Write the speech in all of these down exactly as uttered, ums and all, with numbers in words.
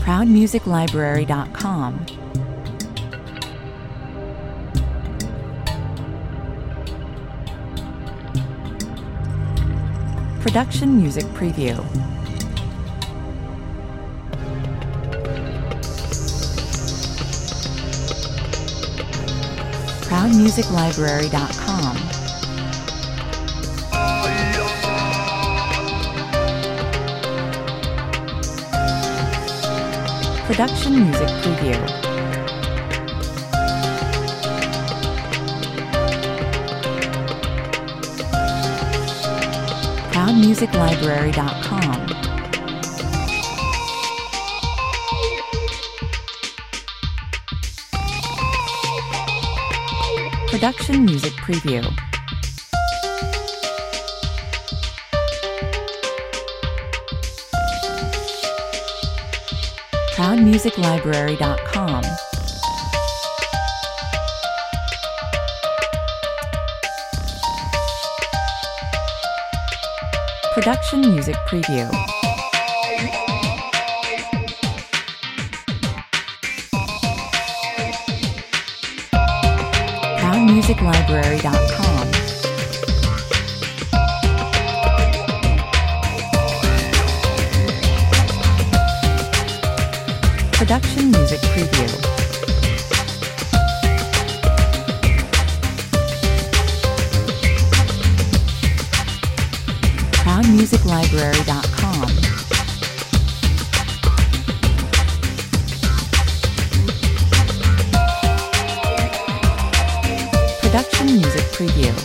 proud music library dot com. Production Music Preview. proud music library dot com. Production Music Preview. proud music library dot com. Production Music Preview. proud music library dot com. Production Music Preview. proud music library dot com. Production Music Preview. proud music library dot com. Production Music Preview.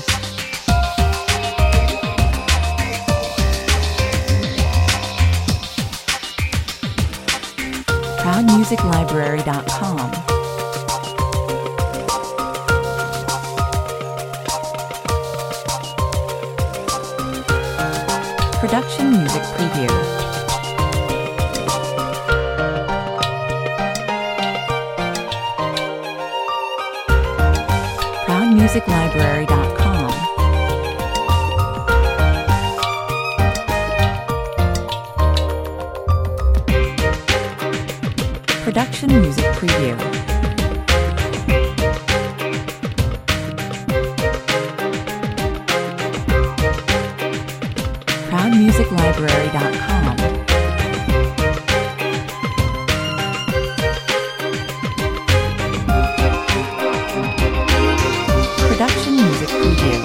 proud music library dot com. Production Music Preview. proud music library dot com. Production Music Preview. proud music library dot com. Production Music Preview.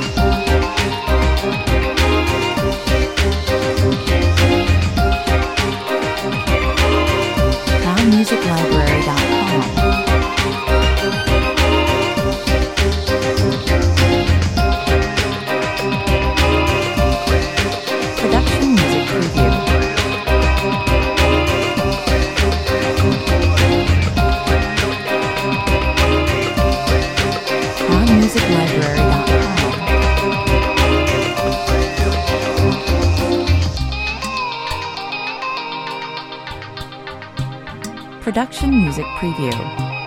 proud music library dot com. Production Music Preview. proud music library dot com. Production Music Preview.